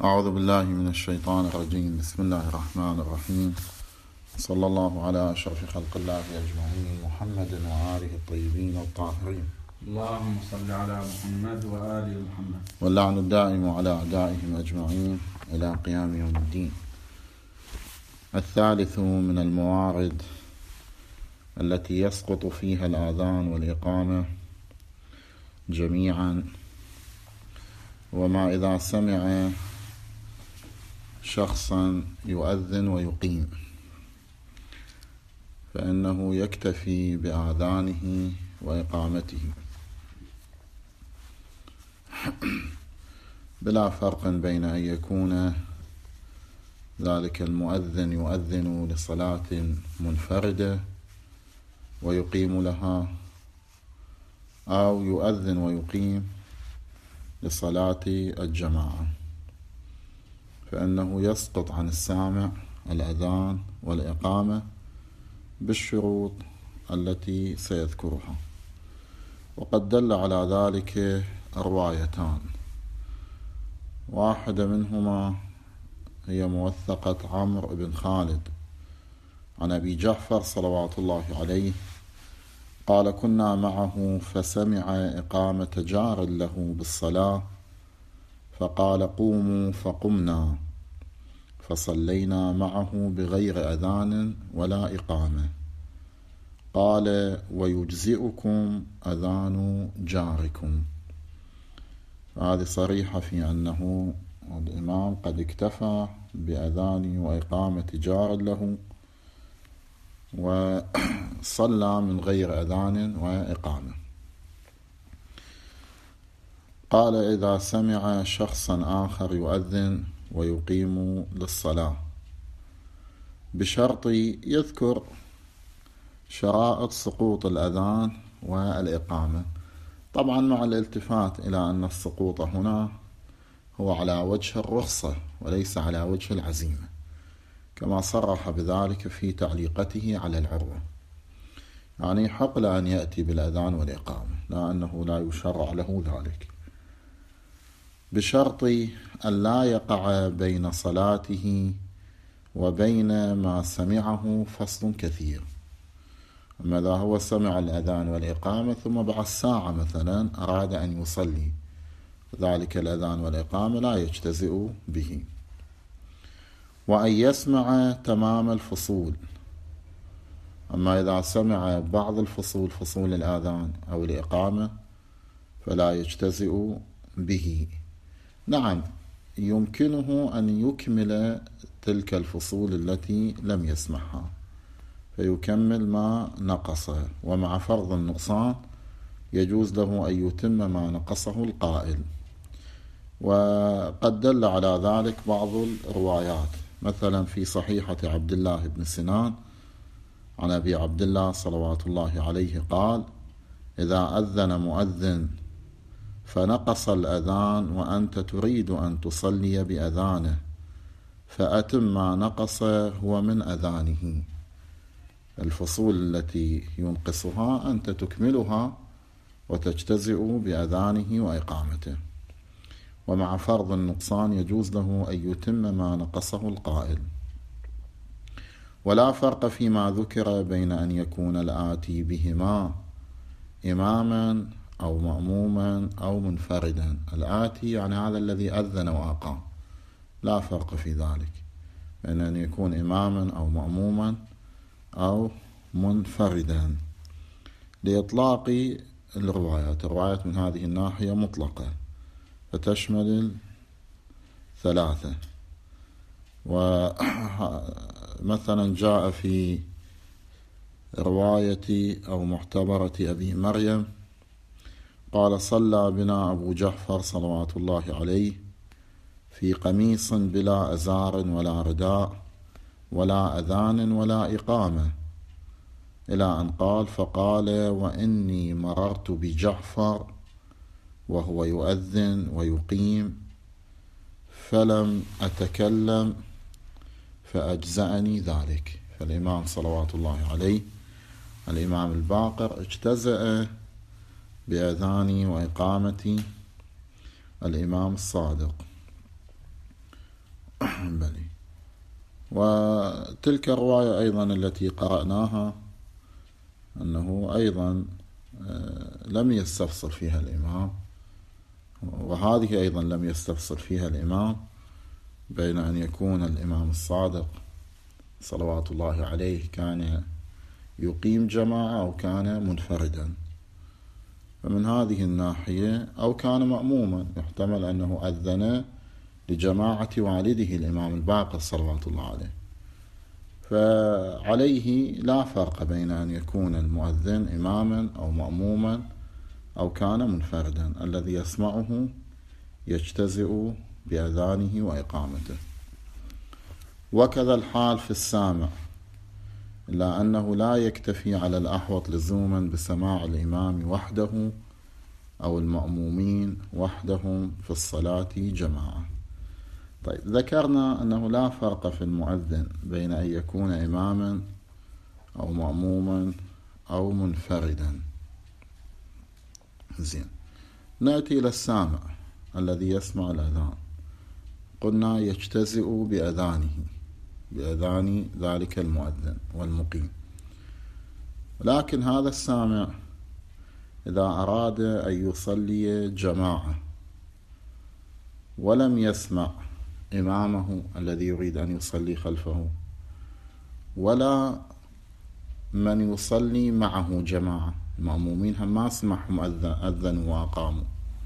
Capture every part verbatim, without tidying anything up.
أعوذ بالله من الشيطان الرجيم. بسم الله الرحمن الرحيم. صلى الله على أشرف خلق الله أجمعين محمد وآله الطيبين الطاهرين. اللهم صل على محمد وآل محمد. واللعن الدائم على أعدائهم أجمعين إلى قيام يوم الدين. الثالث من الموارد التي يسقط فيها الآذان والإقامة جميعا، وما إذا سمع شخصا يؤذن ويقيم فإنه يكتفي بآذانه وإقامته بلا فرق بين أن يكون ذلك المؤذن يؤذن لصلاة منفردة ويقيم لها، أو يؤذن ويقيم لصلاة الجماعة، فإنه يسقط عن السامع الأذان والإقامة بالشروط التي سيذكرها. وقد دل على ذلك الروايتان، واحدة منهما هي موثقة عمرو بن خالد عن أبي جعفر صلوات الله عليه قال: كنا معه فسمع إقامة جار له بالصلاة فقال: قوموا، فقمنا فصلينا معه بغير أذان ولا إقامة. قال: ويجزئكم أذان جاركم. هذه صريحة في أنه الإمام قد اكتفى بأذان وإقامة جار له وصلى من غير أذان وإقامة. قال: إذا سمع شخصا آخر يؤذن ويقيم للصلاة بشرط يذكر شرائط سقوط الأذان والإقامة، طبعا مع الالتفات إلى أن السقوط هنا هو على وجه الرخصة وليس على وجه العزيمة، كما صرح بذلك في تعليقته على العروة، يعني حق أن يأتي بالأذان والإقامة، لا أنه لا يشرع له ذلك، بشرط أن لا يقع بين صلاته وبين ما سمعه فصل كثير. أما إذا هو سمع الأذان والإقامة ثم بعد ساعة مثلا أراد أن يصلي، ذلك الأذان والإقامة لا يجتزئ به. وأن يسمع تمام الفصول، أما إذا سمع بعض الفصول فصول الآذان أو الإقامة فلا يجتزئ به. نعم، يمكنه أن يكمل تلك الفصول التي لم يسمعها فيكمل ما نقص، ومع فرض النقصان يجوز له أن يتم ما نقصه القائل. وقد دل على ذلك بعض الروايات، مثلا في صحيحة عبد الله بن سنان عن أبي عبد الله صلوات الله عليه قال: إذا أذن مؤذن فنقص الأذان وأنت تريد أن تصلي بأذانه فأتم ما نقص هو من أذانه. الفصول التي ينقصها أنت تكملها وتجتزئ بأذانه وإقامته، ومع فرض النقصان يجوز له أن يتم ما نقصه القائل. ولا فرق فيما ذكر بين أن يكون الآتي بهما إماما أو مأموما أو منفردا. الآتي يعني هذا الذي أذن وأقام، لا فرق في ذلك بين أن يكون إماما أو مأموما أو منفردا، لإطلاق الروايات. الروايات من هذه الناحية مطلقة فتشمل ثلاثة. ومثلا جاء في رواية أو معتبرة أبي مريم قال: صلى بنا أبو جعفر صلوات الله عليه في قميص بلا أزار ولا رداء ولا أذان ولا إقامة، إلى أن قال: فقال: وإني مررت بجعفر وهو يؤذن ويقيم فلم أتكلم فأجزأني ذلك. فالإمام صلوات الله عليه الإمام الباقر اجتزأ بأذان وإقامة الإمام الصادق. بلي. وتلك الرواية أيضا التي قرأناها أنه أيضا لم يستفصل فيها الإمام، وهذه أيضا لم يستفصل فيها الإمام بين أن يكون الإمام الصادق صلوات الله عليه كان يقيم جماعة أو كان منفردا. فمن هذه الناحية أو كان مأموما، يحتمل أنه أذن لجماعة والده الإمام الباقر صلوات الله عليه، فعليه لا فرق بين أن يكون المؤذن إماما أو مأموما أو كان منفردا، الذي يسمعه يجتزئ بأذانه وإقامته. وكذا الحال في السامع، إلا أنه لا يكتفي على الأحوط لزوما بسماع الإمام وحده أو المأمومين وحدهم في الصلاة جماعة. طيب، ذكرنا أنه لا فرق في المؤذن بين أن يكون إماما أو مأموما أو منفردا. زين، نأتي إلى السامع الذي يسمع الأذان. قلنا يجتزئ بأذانه، بأذان ذلك المؤذن والمقيم. لكن هذا السامع إذا أراد أن يصلي جماعة ولم يسمع إمامه الذي يريد أن يصلي خلفه ولا من يصلي معه جماعة، المأمومين هم ما سمعهم أذنوا وأقاموا،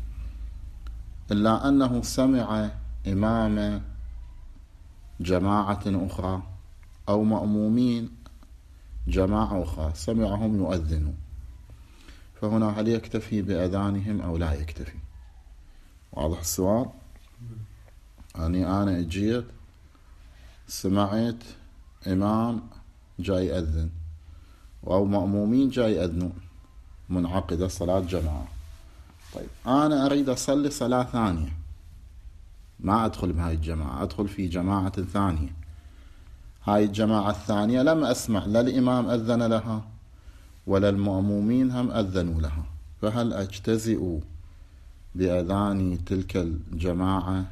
إلا أنه سمع إمام جماعة أخرى أو مأمومين جماعة أخرى سمعهم يؤذنوا، فهنا هل يكتفي بأذانهم أو لا يكتفي؟ واضح السؤال؟ يعني أنا اجيت سمعت إمام جاي يأذن أو مأمومين جاي يأذنون، منعقدة صلاة جماعة. طيب، أنا أريد أصلي صلاة ثانية، ما أدخل بهاي الجماعة، أدخل في جماعة ثانية. هاي الجماعة الثانية لم أسمع لا الإمام أذن لها ولا المأمومين هم أذنوا لها، فهل أجتزئ بأذان تلك الجماعة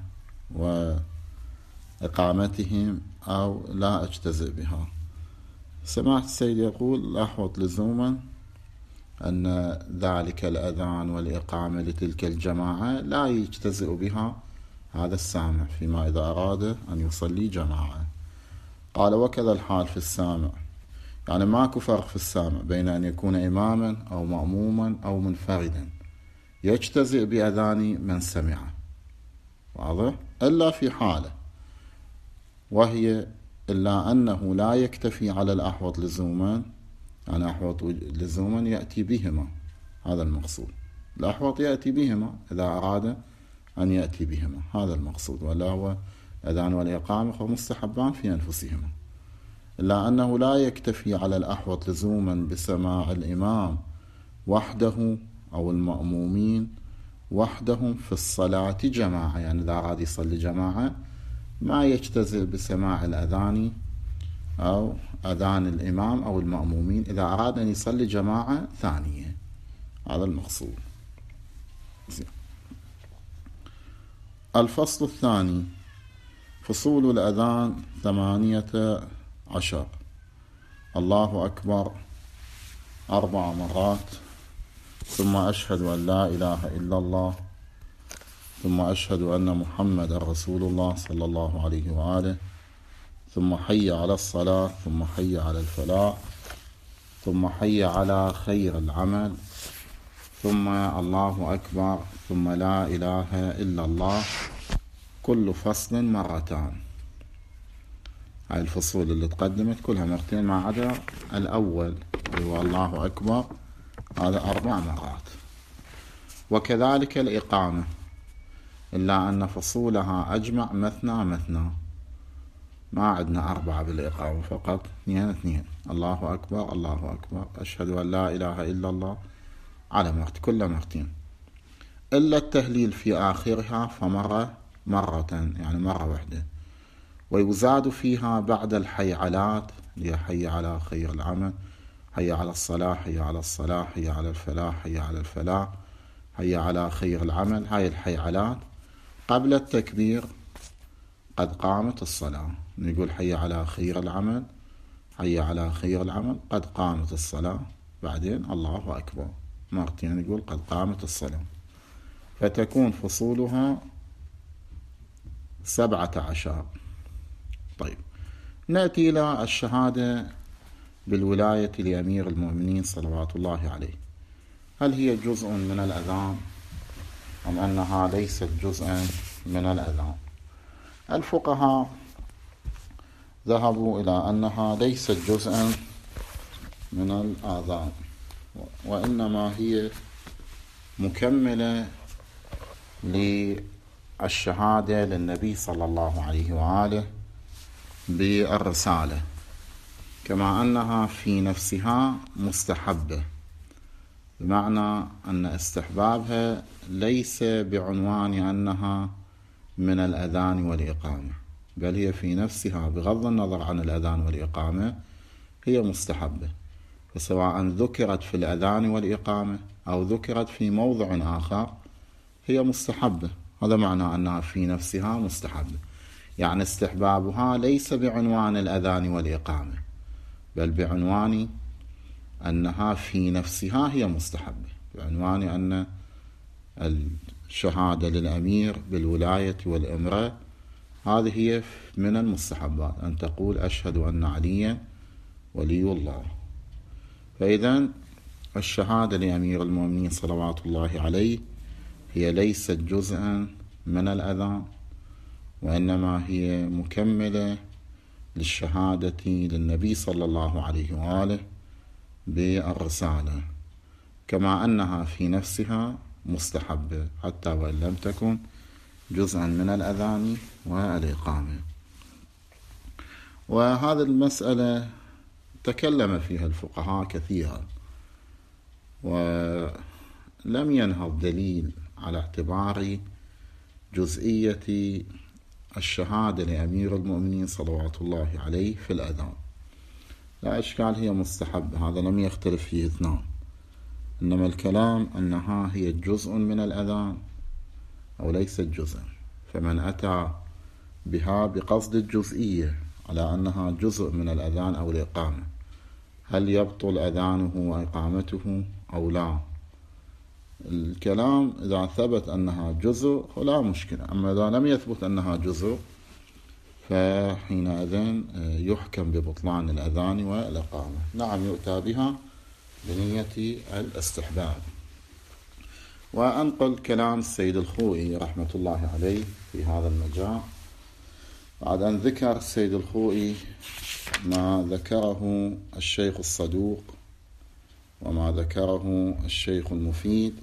وإقامتهم أو لا أجتزئ بها؟ سمعت السيد يقول الأحوط لزوما أن ذلك الأذان والإقامة لتلك الجماعة لا يجتزئ بها هذا السامع فيما إذا أراد أن يصلي جماعة. قال وكذا الحال في السامع، يعني ماكو فرق في السامع بين أن يكون إماما أو مأموما أو منفردا، يجتزئ بأذان من سمعه، واضح؟ إلا في حالة، وهي إلا أنه لا يكتفي على الأحوط لزوما، يعني أحوط لزوما يأتي بهما، هذا المقصود. الأحوط يأتي بهما إذا أراد أن يأتي بهما، هذا المقصود، ولا هو الأذان والإقامة فمستحبان في أنفسهما. إلا أنه لا يكتفي على الأحوط لزوما بسماع الإمام وحده أو المأمومين وحدهم في الصلاة جماعة، يعني إذا أراد يصلي جماعة ما يجتزئ بسماع الأذان أو أذان الإمام أو المأمومين إذا أراد أن يصلي جماعة ثانية، هذا المقصود. الفصل الثاني، فصول الأذان ثمانية عشر. الله أكبر أربع مرات، ثم أشهد أن لا إله إلا الله، ثم أشهد أن محمد رسول الله صلى الله عليه وآله، ثم حي على الصلاة، ثم حي على الفلاح، ثم حي على خير العمل، ثم الله أكبر، ثم لا إله إلا الله، كل فصل مرتان. هاي الفصول اللي تقدمت كلها مرتين ما عدا الأول هو الله أكبر، هذا أربع مرات. وكذلك الإقامة، إلا أن فصولها أجمع مثنى مثنى، ما عندنا أربعة بالإقامة، فقط اثنين اثنين، الله أكبر الله أكبر أشهد أن لا إله إلا الله على مرت، كل مرتين، إلا التهليل في آخرها فمرة مرة، يعني مرة واحدة. ويزاد فيها بعد الحيعلات، هي حي على خير العمل، حي على الصلاة، حي على الصلاة، حي على الفلاح، حي على الفلاح، حي على خير العمل. هاي الحيعلات قبل التكبير قد قامت الصلاة، نقول حي على خير العمل، حي على خير العمل، قد قامت الصلاة، بعدين الله أكبر مرتين نقول قد قامت الصلاة، فتكون فصولها سبعة عشر. طيب نأتي إلى الشهادة بالولاية لأمير المؤمنين صلوات الله عليه، هل هي جزء من الأذان أم أنها ليست جزءا من الأذان؟ الفقهاء ذهبوا إلى أنها ليست جزءا من الآذان، وإنما هي مكملة للشهادة للنبي صلى الله عليه وآله بالرسالة، كما أنها في نفسها مستحبة، بمعنى أن استحبابها ليس بعنوان أنها من الأذان والإقامة، بل هي في نفسها بغض النظر عن الأذان والإقامة هي مستحبة، فسواء ذكرت في الأذان والإقامة أو ذكرت في موضع آخر هي مستحبة. هذا معنى أنها في نفسها مستحبة، يعني استحبابها ليس بعنوان الأذان والإقامة، بل بعنوان أنها في نفسها هي مستحبة، بعنوان أن الشهادة للأمير بالولاية والإمرة هذه هي من المستحبات، أن تقول أشهد أن عليا ولي الله. فإذا الشهادة لأمير المؤمنين صلوات الله عليه هي ليست جزءا من الأذان، وإنما هي مكملة للشهادة للنبي صلى الله عليه وآله بالرسالة، كما أنها في نفسها مستحبة حتى وإن لم تكن جزءا من الأذان والإقامة. وهذه المسألة تكلم فيها الفقهاء كثيرا، ولم ينهض دليل على اعتبار جزئية الشهادة لأمير المؤمنين صلوات الله عليه في الأذان. لا إشكال، هي مستحبة، هذا لم يختلف فيه اثنان، إنما الكلام أنها هي جزء من الأذان أو ليست جزءا، فمن أتى بها بقصد الجزئية على أنها جزء من الأذان أو الإقامة، هل يبطل أذانه وإقامته أو لا؟ الكلام إذا ثبت أنها جزء فلا مشكلة، أما إذا لم يثبت أنها جزء فحينئذ يحكم ببطلان الأذان والإقامة. نعم، يؤتى بها بنية الاستحباب. وأنقل كلام السيد الخوئي رحمة الله عليه في هذا المجال، بعد أن ذكر السيد الخوئي ما ذكره الشيخ الصدوق وما ذكره الشيخ المفيد،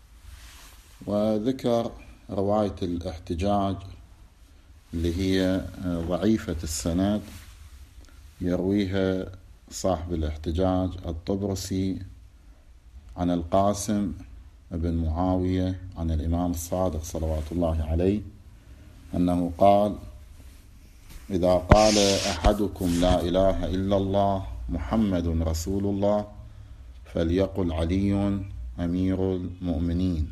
وذكر رواية الاحتجاج اللي هي ضعيفة السند، يرويها صاحب الاحتجاج الطبرسي عن القاسم بن معاوية عن الإمام الصادق صلوات الله عليه أنه قال: إذا قال أحدكم لا إله إلا الله محمد رسول الله فليقل علي أمير المؤمنين،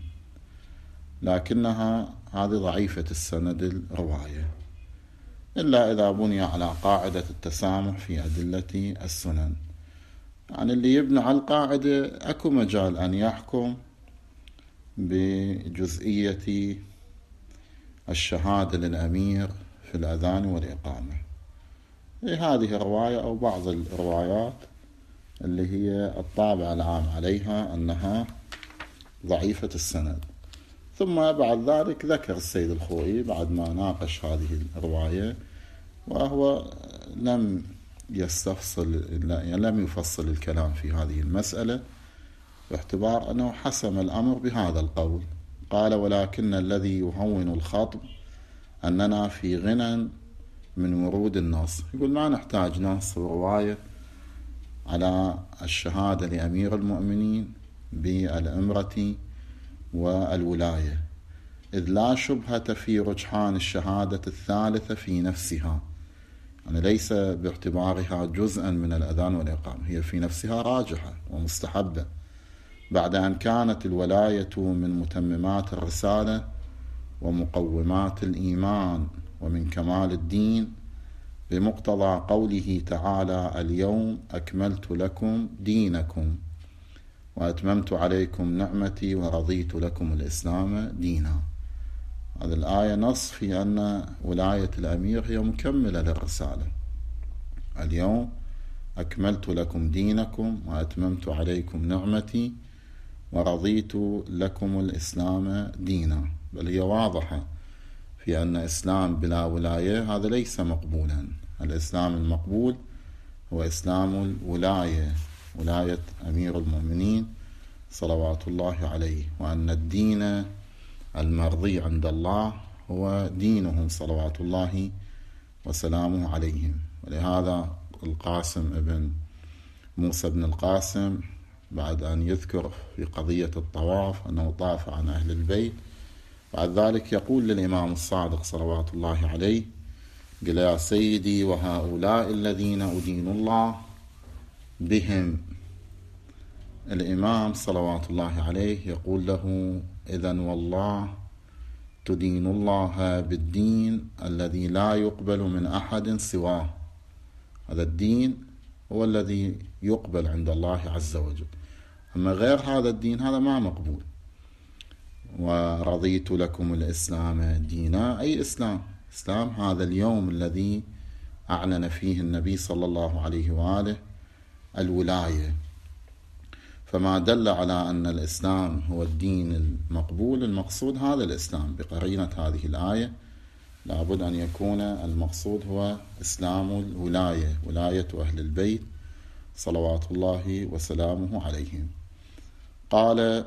لكنها هذه ضعيفة السند الرواية، إلا إذا بني على قاعدة التسامح في أدلة السنن. يعني اللي يبنى على القاعدة أكو مجال أن يحكم بجزئية الشهادة للأمير في الأذان والإقامة. هذه الرواية أو بعض الروايات اللي هي الطابع العام عليها أنها ضعيفة السند. ثم بعد ذلك ذكر السيد الخوئي بعد ما ناقش هذه الرواية، وهو لم يستفصل يعني لم يفصل الكلام في هذه المسألة، باعتبار أنه حسم الأمر بهذا القول. قال: ولكن الذي يهون الخطب أننا في غنى من ورود النص. يقول ما نحتاج نص ورواية على الشهادة لأمير المؤمنين بالإمرة والولاية، إذ لا شبهة في رجحان الشهادة الثالثة في نفسها، يعني ليس باعتبارها جزءا من الأذان والإقامة، هي في نفسها راجحة ومستحبة، بعد أن كانت الولاية من متممات الرسالة ومقومات الإيمان ومن كمال الدين بمقتضى قوله تعالى: اليوم أكملت لكم دينكم وأتممت عليكم نعمتي ورضيت لكم الإسلام دينا. هذه الآية نص في أن ولاية الأمير هي مكملة للرسالة. اليوم أكملت لكم دينكم وأتممت عليكم نعمتي ورضيت لكم الإسلام دينا، بل هي واضحة في أن إسلام بلا ولاية هذا ليس مقبولا. الإسلام المقبول هو إسلام الولاية، ولاية أمير المؤمنين صلوات الله عليه، وأن الدين المرضي عند الله هو دينهم صلوات الله وسلامه عليهم. ولهذا القاسم ابن موسى بن القاسم بعد أن يذكر في قضية الطواف أنه طاف عن أهل البيت، بعد ذلك يقول للإمام الصادق صلوات الله عليه: قل يا سيدي وهؤلاء الذين أدين الله بهم. الإمام صلوات الله عليه يقول له: إذن والله تدين الله بالدين الذي لا يقبل من أحد سواه. هذا الدين هو الذي يقبل عند الله عز وجل، أما غير هذا الدين هذا ما مقبول. ورضيت لكم الإسلام دينا، أي إسلام؟ إسلام هذا اليوم الذي أعلن فيه النبي صلى الله عليه وآله الولاية. فما دل على أن الإسلام هو الدين المقبول المقصود هذا الإسلام بقرينة هذه الآية، لابد أن يكون المقصود هو إسلام الولاية، ولاية أهل البيت صلوات الله وسلامه عليهم. قال: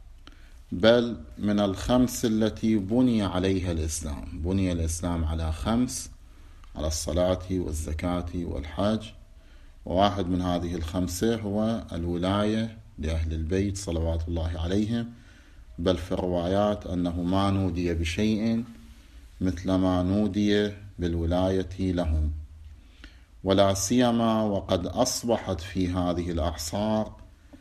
بل من الخمس التي بني عليها الإسلام. بني الإسلام على خمس: على الصلاة والزكاة والحج، وواحد من هذه الخمسة هو الولاية لأهل البيت صلوات الله عليهم. بل في الروايات أنه ما نودي بشيء مثل ما نودي بالولاية لهم، ولا سيما وقد أصبحت في هذه الأعصار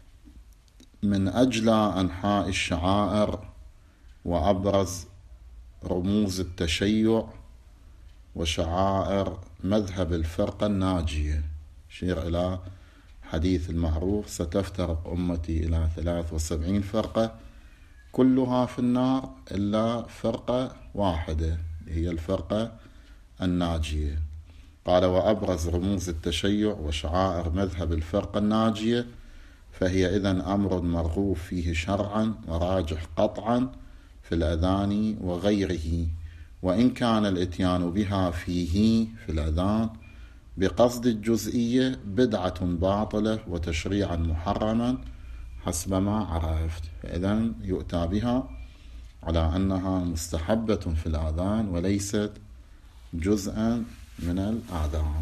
من أجل أنحاء الشعائر وأبرز رموز التشيع وشعائر مذهب الفرقة الناجية. شير إلى حديث المعروف: ستفترق أمتي إلى ثلاث وسبعين فرقة كلها في النار إلا فرقة واحدة هي الفرقة الناجية. قال: وأبرز رموز التشيع وشعائر مذهب الفرقة الناجية فهي إذن أمر مرغوب فيه شرعا وراجح قطعا في الأذان وغيره، وإن كان الإتيان بها فيه في الأذان بقصد الجزئية بدعة باطلة وتشريعا محرما حسب ما عرفت. فإذن يؤتى بها على أنها مستحبة في الآذان وليست جزءا من الآذان.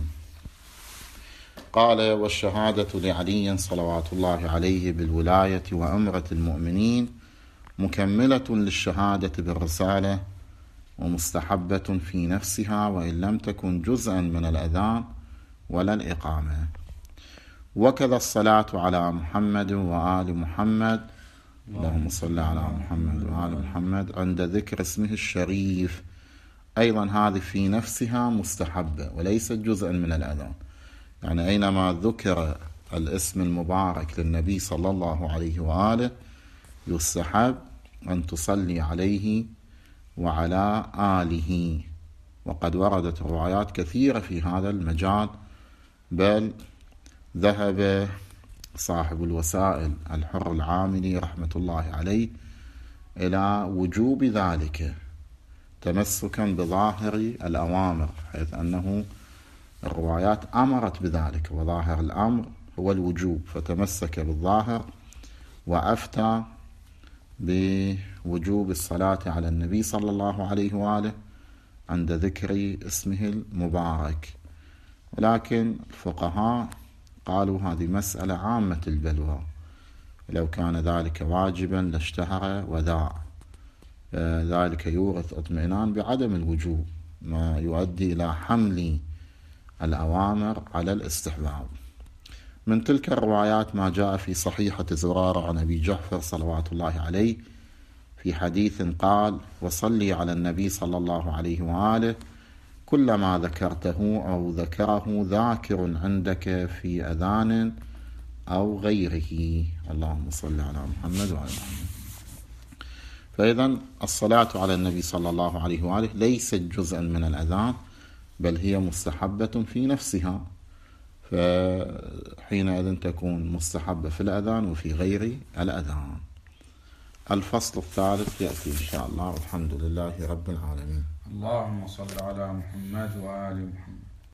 قال: والشهادة لعلي صلوات الله عليه بالولاية وأمرة المؤمنين مكملة للشهادة بالرسالة ومستحبة في نفسها وإن لم تكن جزءا من الأذان ولا الإقامة. وكذا الصلاة على محمد وآل محمد، اللهم صل على محمد وآل محمد، عند ذكر اسمه الشريف، أيضا هذه في نفسها مستحبة وليست جزءا من الأذان. يعني أينما ذكر الاسم المبارك للنبي صلى الله عليه وآله يستحب أن تصلي عليه وعلى آله. وقد وردت روايات كثيرة في هذا المجال، بل ذهب صاحب الوسائل الحر العاملي رحمة الله عليه إلى وجوب ذلك تمسكا بظاهر الأوامر، حيث أنه الروايات أمرت بذلك وظاهر الأمر هو الوجوب، فتمسك بالظاهر وأفتى بوجوب الصلاة على النبي صلى الله عليه وآله عند ذكر اسمه المبارك. ولكن الفقهاء قالوا هذه مسألة عامة البلوى، لو كان ذلك واجبا لاشتهر وذاع، ذلك يورث اطمئنان بعدم الوجوب، ما يؤدي إلى حمل الأوامر على الاستحباب. من تلك الروايات ما جاء في صحيحة زرارة عن أبي جعفر صلوات الله عليه في حديث قال: وصلي على النبي صلى الله عليه وآله كلما ذكرته أو ذكره ذاكر عندك في أذان أو غيره. اللهم صل على محمد وعلى محمد. فإذا الصلاة على النبي صلى الله عليه وآله ليست جزءا من الأذان، بل هي مستحبة في نفسها، فحينئذ تكون مستحبة في الأذان وفي غير الأذان. الفصل الثالث يأتي إن شاء الله، والحمد لله رب العالمين. اللهم صل على محمد وآل محمد.